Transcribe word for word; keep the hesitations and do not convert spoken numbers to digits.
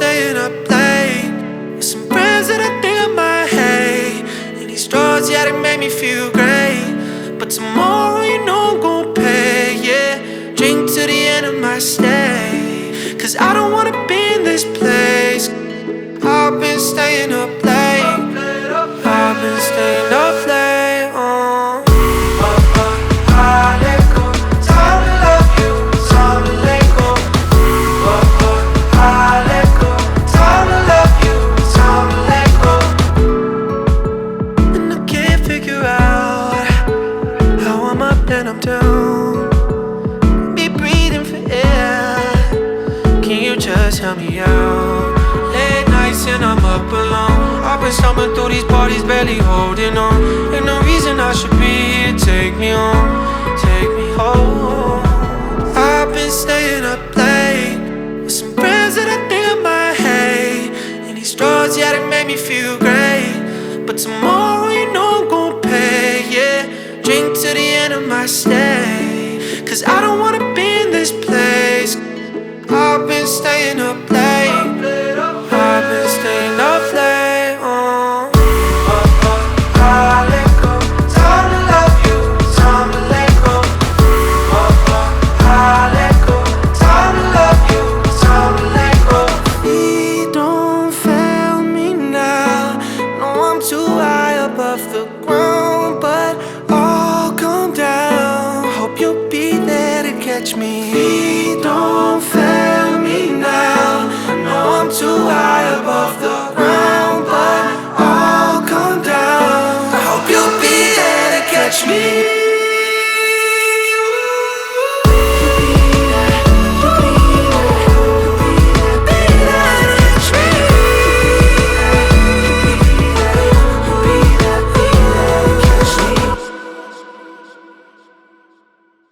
staying up late with some friends that I think I might hate. And these drugs, yeah, they make me feel great. But tomorrow, you know I'm gon' pay, yeah. Drink to the end of my stay, cause I don't wanna be in this place. I've been staying up late, I've been staying up late, uh. And I'm down, be breathing for air. Can you just help me out? Late nights and I'm up alone. I've been stumbling through these parties, barely holding on. Ain't no reason I should be here. Take me home, take me home. I've been staying up late with some friends that I think I might hate. And these drugs, yeah, they make me feel great. But tomorrow, you know I'm gon' pay, yeah. Drink to the end of my stay, cause I don't wanna be in this place. I've been staying up late, I've been staying up late, uh. I let go, time to love you, time to let go. I let go, time to love you, time to let go. Please don't fail me now. No, I'm too high above the ground, but I'll come down. Hope you'll be there to catch me.